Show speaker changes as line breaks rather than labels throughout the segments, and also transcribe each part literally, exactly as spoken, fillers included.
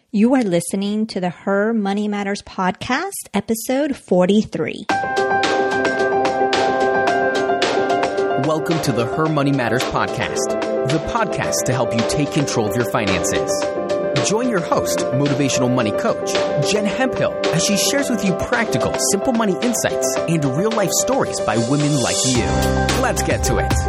You are listening to the Her Money Matters podcast, episode forty-three.
Welcome to the Her Money Matters podcast, the podcast to help you take control of your finances. Join your host, motivational money coach, Jen Hemphill, as she shares with you practical, simple money insights and real-life stories by women like you. Let's get to it.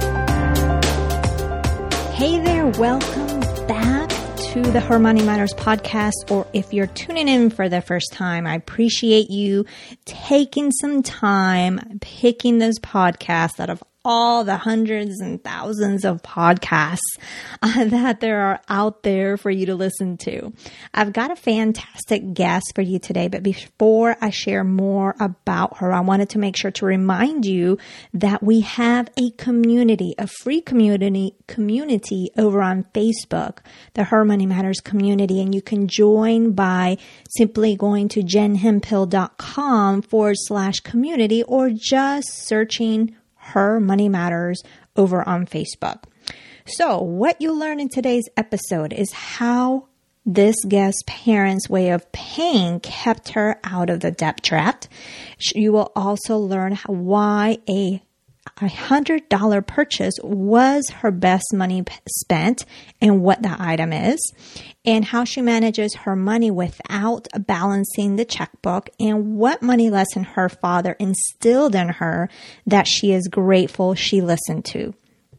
Hey there, welcome back to the Her Money Matters podcast, or if you're tuning in for the first time, I appreciate you taking some time picking those podcasts out of all the hundreds and thousands of podcasts uh, that there are out there for you to listen to. I've got a fantastic guest for you today, but before I share more about her, I wanted to make sure to remind you that we have a community, a free community community over on Facebook, the Her Money Matters community, and you can join by simply going to jenhemphill.com forward slash community or just searching Her Money Matters over on Facebook. So what you'll learn in today's episode is how this guest's parents' way of paying kept her out of the debt trap. You will also learn why a one hundred dollars purchase was her best money spent and what the item is, and how she manages her money without balancing the checkbook, and what money lesson her father instilled in her that she is grateful she listened to.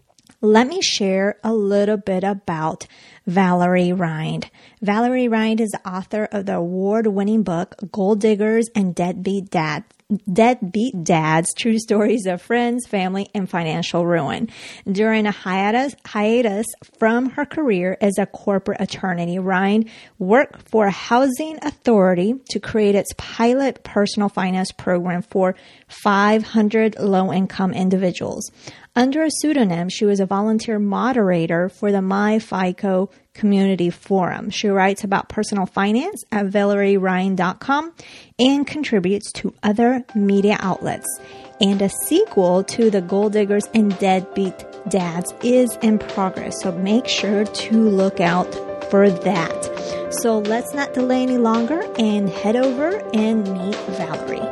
Let me share a little bit about Valerie Rind. Valerie Rind is the author of the award-winning book, Gold Diggers and Deadbeat Dads. Deadbeat Dads, True Stories of Friends, Family, and Financial Ruin. During a hiatus, hiatus from her career as a corporate attorney, Rind worked for a housing authority to create its pilot personal finance program for five hundred low-income individuals. Under a pseudonym, she was a volunteer moderator for the MyFICO Community Forum. She writes about personal finance at valerie rind dot com and contributes to other media outlets. And a sequel to the Gold Diggers and Deadbeat Dads is in progress, so make sure to look out for that. So let's not delay any longer and head over and meet Valerie.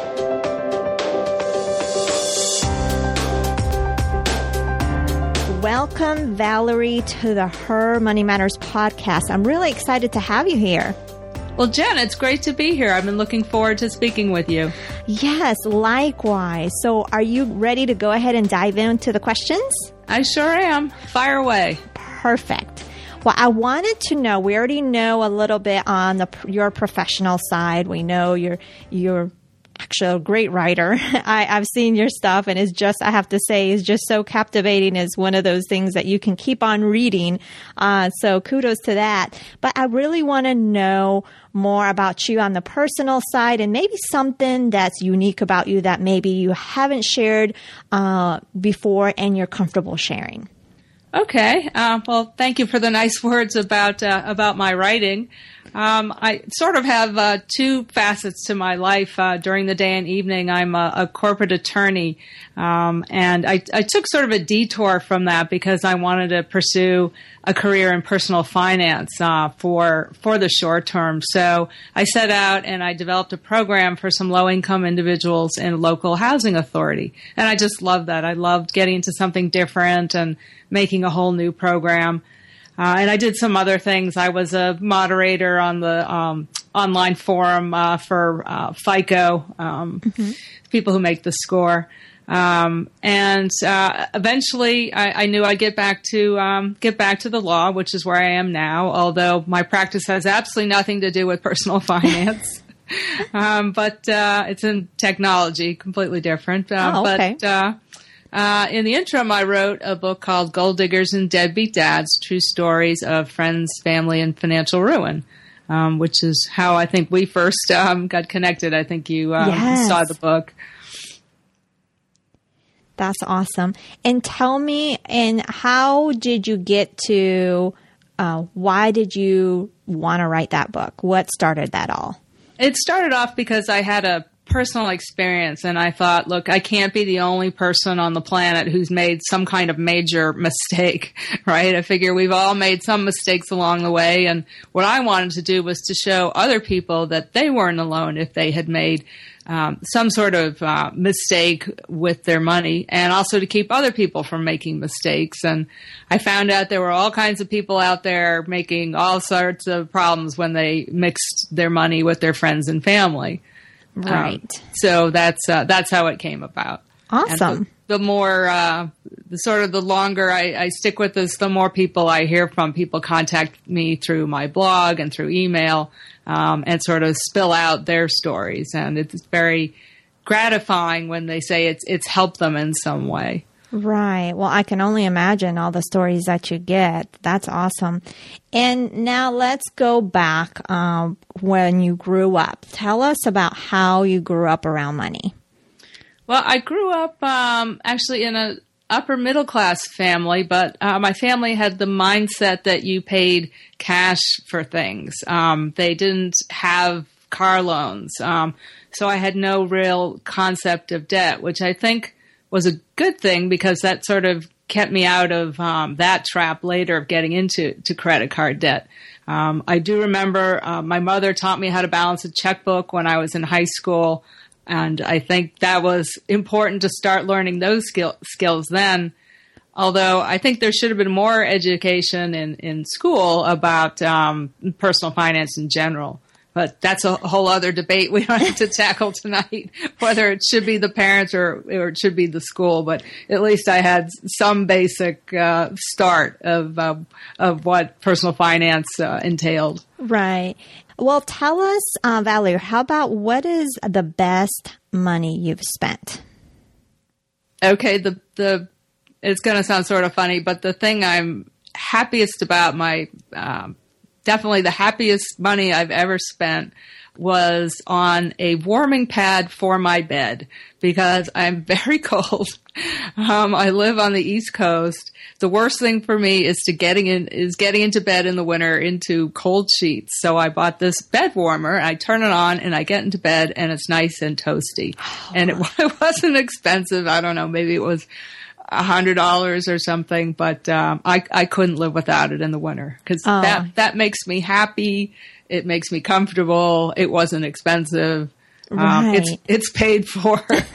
Welcome, Valerie, to the Her Money Matters podcast. I'm really excited to have you here.
Well, Jen, it's great to be here. I've been looking forward to speaking with you.
Yes, likewise. So are you ready to go ahead and dive into the questions?
I sure am. Fire away.
Perfect. Well, I wanted to know, we already know a little bit on the your professional side. We know you're you're actually a great writer. I, I've seen your stuff, and it's just, I have to say, it's just so captivating. It's one of those things that you can keep on reading. Uh, so kudos to that. But I really want to know more about you on the personal side, and maybe something that's unique about you that maybe you haven't shared uh, before and you're comfortable sharing.
Okay. Uh, well, thank you for the nice words about uh, about my writing. Um, I sort of have uh, two facets to my life. Uh, during the day and evening, I'm a, a corporate attorney, um, and I, I took sort of a detour from that because I wanted to pursue a career in personal finance uh, for for the short term. So I set out and I developed a program for some low-income individuals in a local housing authority, and I just loved that. I loved getting into something different and making a whole new program. Uh, and I did some other things. I was a moderator on the um, online forum uh, for uh, FICO, um, mm-hmm. people who make the score. Um, and uh, eventually, I, I knew I'd get back to um, get back to the law, which is where I am now. Although my practice has absolutely nothing to do with personal finance, um, but uh, it's in technology, completely different. Uh,
oh, okay.
But uh, Uh, in the interim, I wrote a book called Gold Diggers and Deadbeat Dads, True Stories of Friends, Family, and Financial Ruin, um, which is how I think we first um, got connected. I think you um,
yes.
saw the book.
That's awesome. And tell me, and how did you get to, uh, why did you want to write that book? What started that all?
It started off because I had a personal experience. And I thought, look, I can't be the only person on the planet who's made some kind of major mistake, right? I figure we've all made some mistakes along the way. And what I wanted to do was to show other people that they weren't alone if they had made um, some sort of uh, mistake with their money, and also to keep other people from making mistakes. And I found out there were all kinds of people out there making all sorts of problems when they mixed their money with their friends and family.
Right.
Um, so that's uh, that's how it came about.
Awesome.
The, the more, uh, the sort of the longer I, I stick with this, the more people I hear from. People contact me through my blog and through email, um, and sort of spill out their stories. And it's very gratifying when they say it's it's helped them in some way.
Right. Well, I can only imagine all the stories that you get. That's awesome. And now let's go back um, when you grew up. Tell us about how you grew up around money.
Well, I grew up um, actually in a upper middle class family, but uh, my family had the mindset that you paid cash for things. Um, they didn't have car loans, um, so I had no real concept of debt, which I think was a good thing because that sort of kept me out of um, that trap later of getting into to credit card debt. Um, I do remember uh, my mother taught me how to balance a checkbook when I was in high school, and I think that was important to start learning those skill, skills then. Although I think there should have been more education in, in school about um, personal finance in general. But that's a whole other debate we don't have to tackle tonight, whether it should be the parents or, or it should be the school. But at least I had some basic uh, start of uh, of what personal finance uh, entailed.
Right. Well, tell us, uh, Valerie, how about what is the best money you've spent?
Okay, the the it's going to sound sort of funny, but the thing I'm happiest about, my um, definitely the happiest money I've ever spent was on a warming pad for my bed because I'm very cold. Um, I live on the East Coast. The worst thing for me is to getting in is getting into bed in the winter into cold sheets. So I bought this bed warmer. I turn it on and I get into bed and it's nice and toasty. Oh. And it, it wasn't expensive. I don't know. Maybe it was a hundred dollars or something, but um, I I couldn't live without it in the winter because
oh.
that that makes me happy. It makes me comfortable. It wasn't expensive.
Right.
Um, it's it's paid for.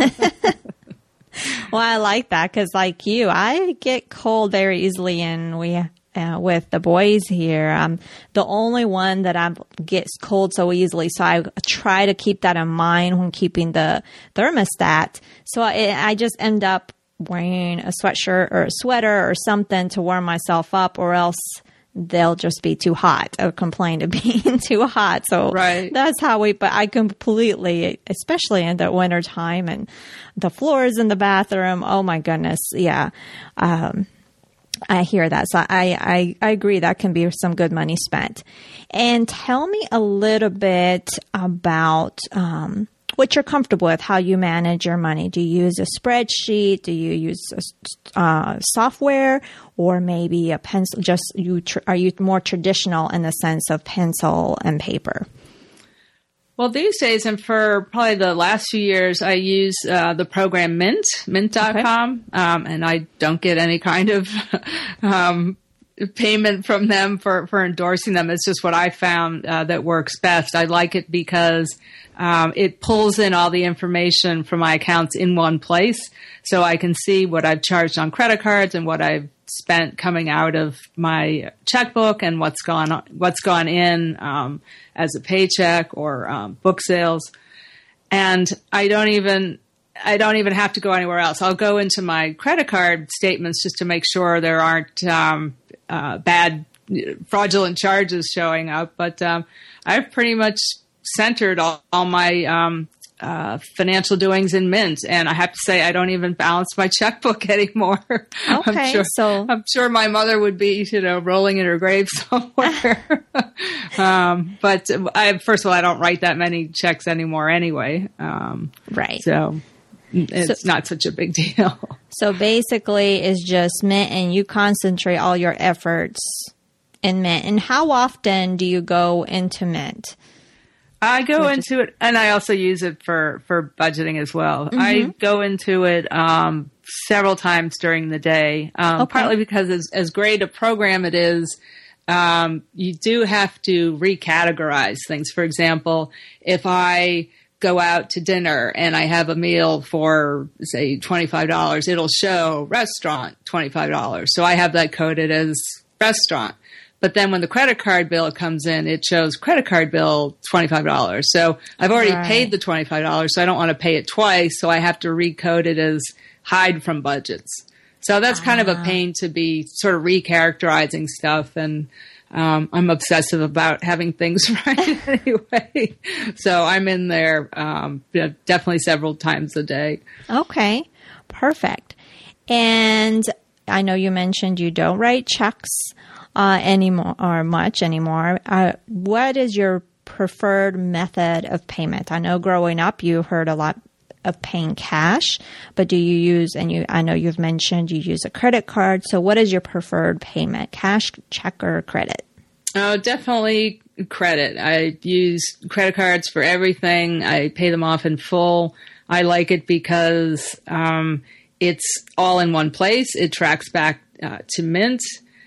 Well, I like that because, like you, I get cold very easily, and we uh, with the boys here, I'm the only one that I gets cold so easily. So I try to keep that in mind when keeping the thermostat. So I, I just end up wearing a sweatshirt or a sweater or something to warm myself up, or else they'll just be too hot or complain of being too hot. So
right.
That's how we, but I completely, especially in the winter time and the floors in the bathroom. Oh my goodness. Yeah. Um, I hear that. So I, I, I agree that can be some good money spent. And tell me a little bit about, um, what you're comfortable with, how you manage your money. Do you use a spreadsheet? Do you use a, uh, software, or maybe a pencil? Just you tr- are you more traditional in the sense of pencil and paper?
Well, these days, and for probably the last few years, I use uh, the program Mint, mint dot com, okay. um, and I don't get any kind of um, payment from them for, for endorsing them. It's just what I found uh, that works best. I like it because Um, it pulls in all the information from my accounts in one place, so I can see what I've charged on credit cards and what I've spent coming out of my checkbook and what's gone on, what's gone in um, as a paycheck or um, book sales. And I don't even I don't even have to go anywhere else. I'll go into my credit card statements just to make sure there aren't um, uh, bad fraudulent charges showing up. But um, I've pretty much centered all, all my um, uh, financial doings in Mint, and I have to say I don't even balance my checkbook anymore.
Okay,
I'm sure,
so
I'm sure my mother would be, you know, rolling in her grave somewhere. um, but I, first of all, I don't write that many checks anymore anyway. Um,
right.
So it's
so,
not such a big deal.
So basically, it's just Mint, and you concentrate all your efforts in Mint. And how often do you go into Mint?
I go
Which
into is- it, and I also use it for, for budgeting as well.
Mm-hmm.
I go into it um, several times during the day, um,
Okay.
partly because as, as great a program it is, um, you do have to recategorize things. For example, if I go out to dinner and I have a meal for, say, twenty-five dollars, it'll show restaurant twenty-five dollars. So I have that coded as restaurant. But then when the credit card bill comes in, it shows credit card bill twenty-five dollars. So I've already
Right.
paid the twenty-five dollars, so I don't want to pay it twice. So I have to recode it as hide from budgets. So that's kind of a pain to be sort of recharacterizing stuff. And um, I'm obsessive about having things right anyway. So I'm in there um, you know, definitely several times a day.
Okay, perfect. And I know you mentioned you don't write checks uh, anymore or much anymore. Uh, what is your preferred method of payment? I know growing up you heard a lot of paying cash, but do you use, and you, I know you've mentioned you use a credit card. So what is your preferred payment? Cash, check, or credit?
Oh, definitely credit. I use credit cards for everything. I pay them off in full. I like it because um, it's all in one place. It tracks back uh, to Mint.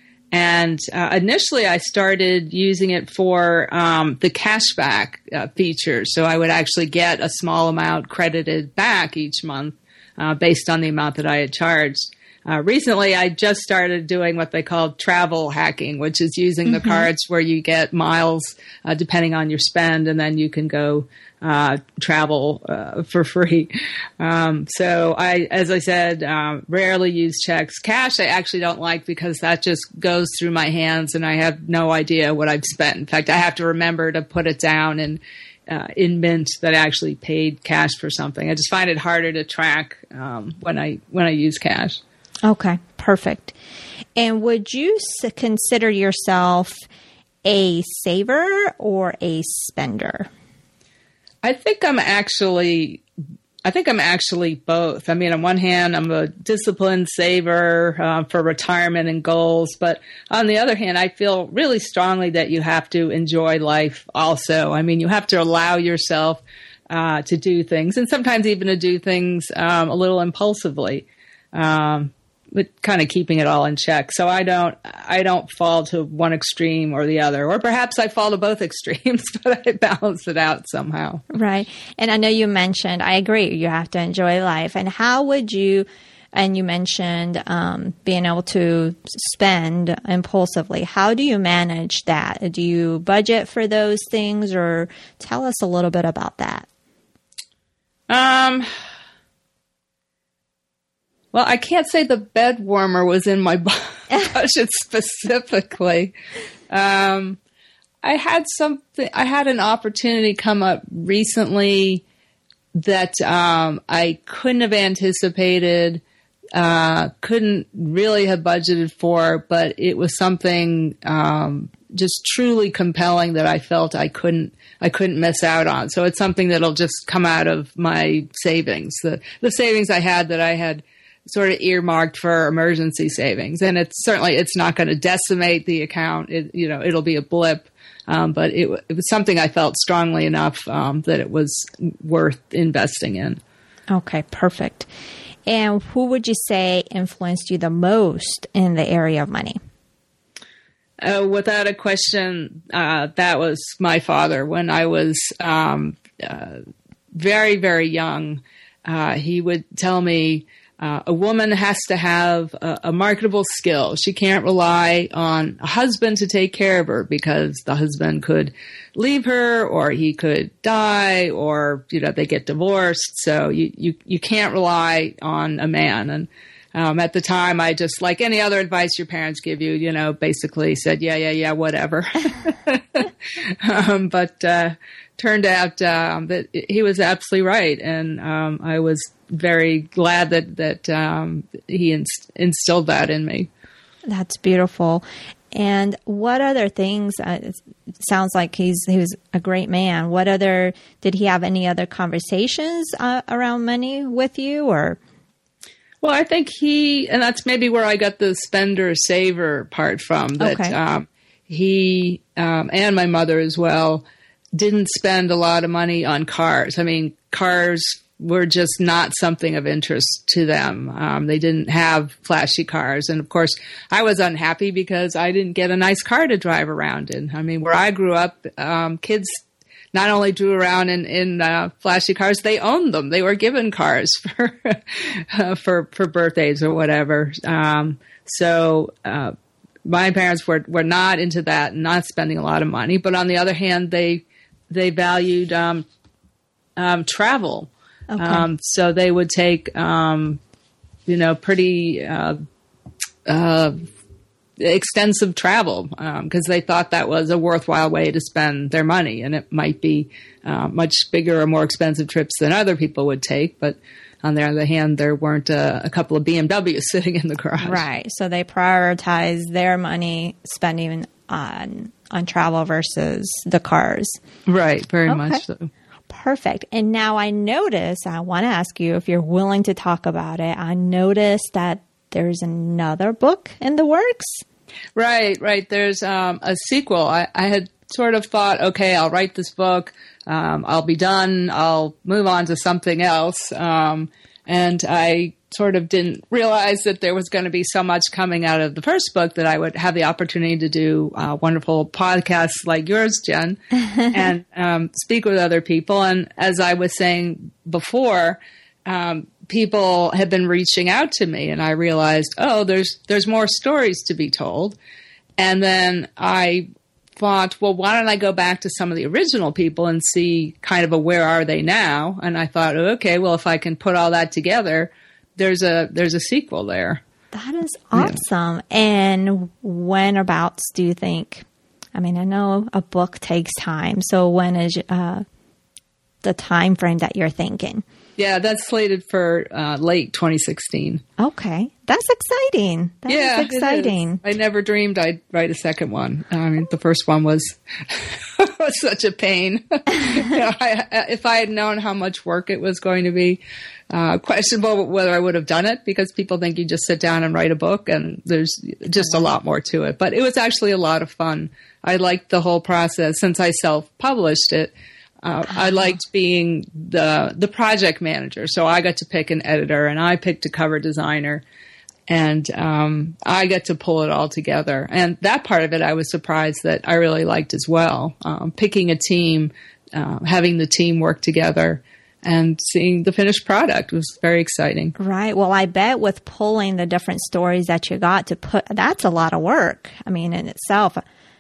And uh, initially, I started using it for um, the cashback uh, feature. So I would actually get a small amount credited back each month uh, based on the amount that I had charged. Uh, recently, I just started doing what they call travel hacking, which is using mm-hmm. the cards where you get miles uh, depending on your spend, and then you can go uh, travel uh, for free. Um, so I, as I said, uh, rarely use checks. Cash I actually don't like because that just goes through my hands and I have no idea what I've spent. In fact, I have to remember to put it down and uh, in Mint that I actually paid cash for something. I just find it harder to track um, when I when I use cash.
Okay, perfect. And would you s- consider yourself a saver or a spender?
I think I'm actually, I think I'm actually both. I mean, on one hand, I'm a disciplined saver uh, for retirement and goals, but on the other hand, I feel really strongly that you have to enjoy life also. I mean, you have to allow yourself uh, to do things, and sometimes even to do things um, a little impulsively. Um, but kind of keeping it all in check. So I don't, I don't fall to one extreme or the other, or perhaps I fall to both extremes, but I balance it out somehow.
Right. And I know you mentioned, I agree, you have to enjoy life. And how would you, and you mentioned um, being able to spend impulsively. How do you manage that? Do you budget for those things, or tell us a little bit about that?
Um, Well, I can't say the bed warmer was in my budget specifically. Um, I had something, I had an opportunity come up recently that um, I couldn't have anticipated, uh, couldn't really have budgeted for, but it was something um, just truly compelling that I felt I couldn't, I couldn't miss out on. So it's something that'll just come out of my savings, the the savings I had that I had sort of earmarked for emergency savings. And it's certainly, it's not going to decimate the account. It, you know, it'll be a blip. Um, but it, it was something I felt strongly enough um, that it was worth investing in.
Okay, perfect. And who would you say influenced you the most in the area of money?
Uh, without a question, uh, that was my father. When I was um, uh, very, very young, uh, he would tell me, Uh, a woman has to have a, a marketable skill. She can't rely on a husband to take care of her because the husband could leave her, or he could die, or, you know, they get divorced. So you, you, you can't rely on a man. And um, at the time, I just, like any other advice your parents give you, you know, basically said, yeah, yeah, yeah, whatever. um, but uh, turned out um, that he was absolutely right. And um, I was very glad that that um, he inst- instilled that in me.
That's beautiful. And what other things? Uh, it sounds like he's he was a great man. What other did he have any other conversations uh, around money with you, or?
Well, I think he, and that's maybe where I got the spender saver part from. That
okay.
um, he um, and my mother as well didn't spend a lot of money on cars. I mean, cars were just not something of interest to them. Um, they didn't have flashy cars. And of course, I was unhappy because I didn't get a nice car to drive around in. I mean, where I grew up, um, kids not only drew around in, in uh, flashy cars, they owned them. They were given cars for uh, for, for birthdays or whatever. Um, so uh, my parents were, were not into that, not spending a lot of money. But on the other hand, they they valued um, um, travel. Okay. Um, so they would take, um, you know, pretty uh, uh, extensive travel because um, they thought that was a worthwhile way to spend their money. And it might be uh, much bigger or more expensive trips than other people would take. But on the other hand, there weren't a, a couple of B M Ws sitting in the garage.
Right. So they prioritized their money spending on on travel versus the cars.
Right. Very
okay.
much so.
Perfect. And now I notice, I want to ask you if you're willing to talk about it. I noticed that there's another book in the works.
Right, right. There's um, a sequel. I, I had sort of thought, okay, I'll write this book. Um, I'll be done. I'll move on to something else. Um, and I sort of didn't realize that there was going to be so much coming out of the first book that I would have the opportunity to do uh, wonderful podcasts like yours, Jen, and um, speak with other people. And as I was saying before, um, people have been reaching out to me, and I realized, oh, there's there's more stories to be told. And then I thought, well, why don't I go back to some of the original people and see kind of a where are they now? And I thought, okay, well, if I can put all that together, there's a there's a sequel there.
That is awesome. Yeah. And when abouts do you think? I mean, I know a book takes time. So when is uh, the time frame that you're thinking?
Yeah, that's slated for uh, late twenty sixteen.
Okay. That's exciting. That
yeah,
is exciting.
I never dreamed I'd write a second one. I mean, the first one was, was such a pain. you know, I, if I had known how much work it was going to be, uh, questionable whether I would have done it, because people think you just sit down and write a book, and there's just a lot more to it. But it was actually a lot of fun. I liked the whole process. Since I self-published it, Uh, I liked being the the project manager. So I got to pick an editor, and I picked a cover designer, and um, I got to pull it all together. And that part of it, I was surprised that I really liked as well. Um, picking a team, uh, having the team work together, and seeing the finished product was very exciting.
Right. Well, I bet with pulling the different stories that you got to put, that's a lot of work. I mean, in itself,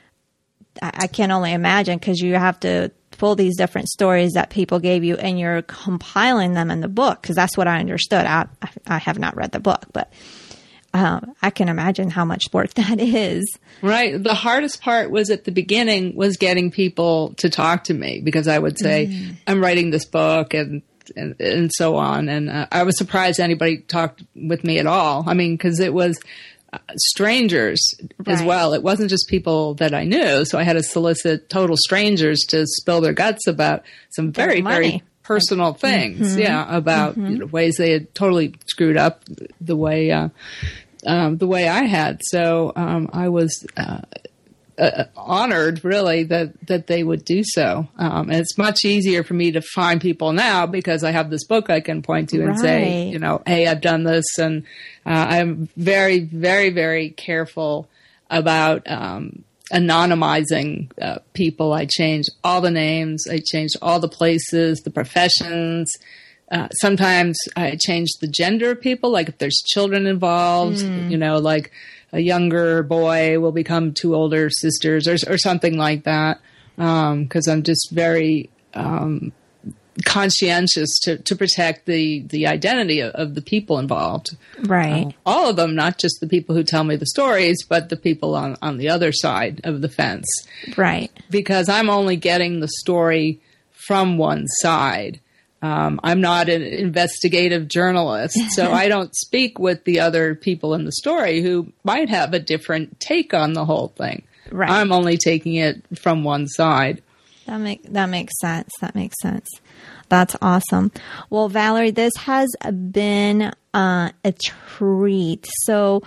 I, I can only imagine, because you have to pull these different stories that people gave you, and you're compiling them in the book, because that's what I understood. I, I have not read the book, but um, I can imagine how much work that is. Right.
The hardest part was at the beginning was getting people to talk to me, because I would say, mm. I'm writing this book and and, and so on. And uh, I was surprised anybody talked with me at all. I mean, because it was Uh, strangers right. as well. It wasn't just people that I knew. So I had to solicit total strangers to spill their guts about some very, very personal like, things. Mm-hmm. Yeah. About mm-hmm. you know, ways they had totally screwed up the way, uh, um, the way I had. So, um, I was, uh, uh, honored really that, that they would do so. Um, and it's much easier for me to find people now, because I have this book I can point to and right. say, you know, hey, I've done this. And, uh, I'm very, very, very careful about, um, anonymizing, uh, people. I changed all the names. I changed all the places, the professions. Uh, sometimes I changed the gender of people, like if there's children involved, mm. you know, like, a younger boy will become two older sisters, or, or something like that. Um, cause I'm just very, um, conscientious to, to protect the, the identity of, of the people involved.
Right.
Uh, all of them, not just the people who tell me the stories, but the people on, on the other side of the fence.
Right.
Because I'm only getting the story from one side. Um, I'm not an investigative journalist, so I don't speak with the other people in the story who might have a different take on the whole thing.
Right.
I'm only taking it from one side.
That make that makes sense. That makes sense. That's awesome. Well, Valerie, this has been uh, a treat. So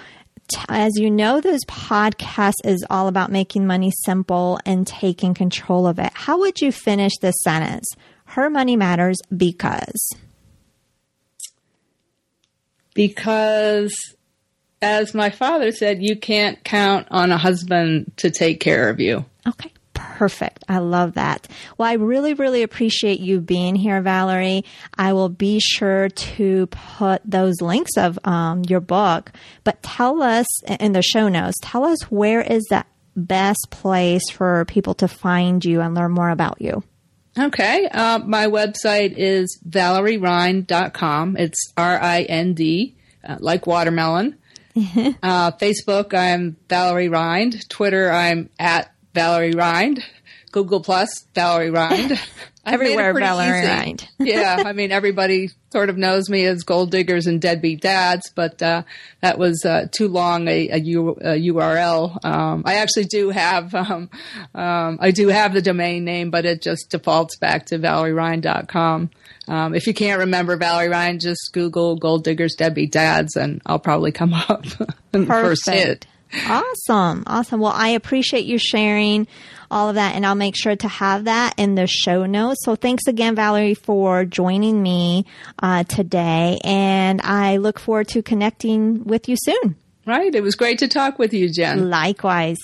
as you know, this podcast is all about making money simple and taking control of it. How would you finish this sentence? Her money matters because...
Because, as my father said, you can't count on a husband to take care of you.
Okay, perfect. I love that. Well, I really, really appreciate you being here, Valerie. I will be sure to put those links of um, your book. But tell us, in the show notes, tell us where is the best place for people to find you and learn more about you.
Okay. Uh, my website is valerie rind dot com. It's R I N D, uh, like watermelon. uh, Facebook, I'm Valerie Rind. Twitter, I'm at Valerie Rind. Google Plus, Valerie Rind.
Everywhere, Valerie Rind.
Yeah. I mean, everybody sort of knows me as Gold Diggers and Deadbeat Dads, but uh, that was uh, too long a, a, U, a U R L. Um, I actually do have, um, um, I do have the domain name, but it just defaults back to valerie rind dot com. Um, if you can't remember Valerie Rind, just Google Gold Diggers, Deadbeat Dads, and I'll probably come up in the first hit.
Awesome. Awesome. Well, I appreciate you sharing all of that, and I'll make sure to have that in the show notes. So thanks again, Valerie, for joining me uh, today, and I look forward to connecting with you soon.
Right. It was great to talk with you, Jen.
Likewise.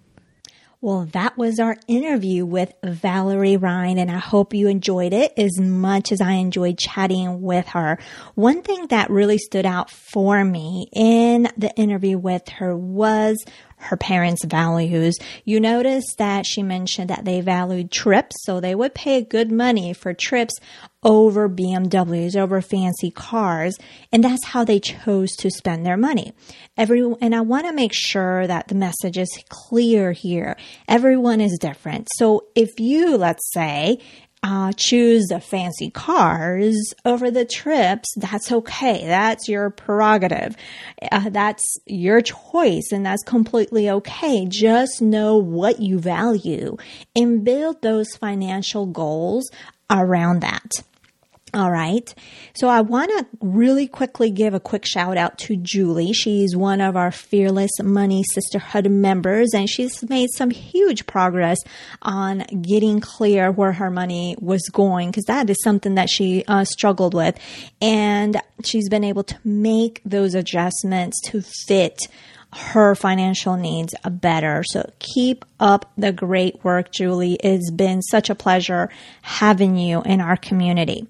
Well, that was our interview with Valerie Rind, and I hope you enjoyed it as much as I enjoyed chatting with her. One thing that really stood out for me in the interview with her was her parents' values. You notice that she mentioned that they valued trips, so they would pay good money for trips over B M Ws, over fancy cars, and that's how they chose to spend their money. Every, and I want to make sure that the message is clear here. Everyone is different. So if you, let's say, Uh, choose the fancy cars over the trips, that's okay. That's your prerogative. Uh, that's your choice, and that's completely okay. Just know what you value and build those financial goals around that. All right. So I want to really quickly give a quick shout out to Julie. She's one of our Fearless Money Sisterhood members, and she's made some huge progress on getting clear where her money was going, because that is something that she uh, struggled with. And she's been able to make those adjustments to fit her financial needs better. So keep up the great work, Julie. It's been such a pleasure having you in our community.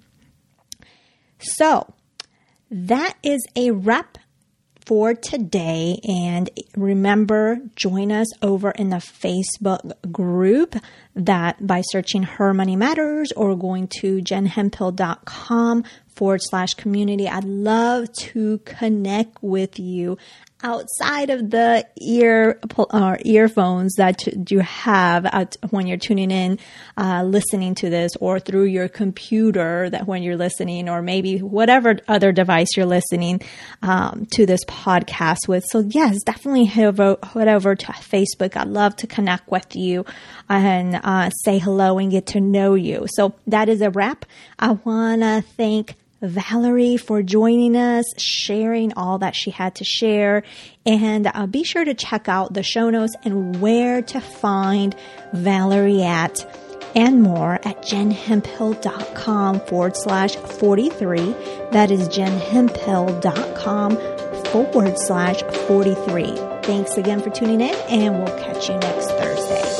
So that is a wrap for today. And remember, join us over in the Facebook group that by searching Her Money Matters or going to jenhemphill.com forward slash community. I'd love to connect with you outside of the ear or earphones that you have at, when you're tuning in, uh, listening to this, or through your computer that when you're listening, or maybe whatever other device you're listening um, to this podcast with. So yes, definitely head over, head over to Facebook. I'd love to connect with you and uh, say hello and get to know you. So that is a wrap. I want to thank Valerie for joining us, sharing all that she had to share, and uh, be sure to check out the show notes and where to find Valerie at and more at jenhemphill.com forward slash 43. That is jenhemphill.com forward slash 43. Thanks again for tuning in, and we'll catch you next Thursday.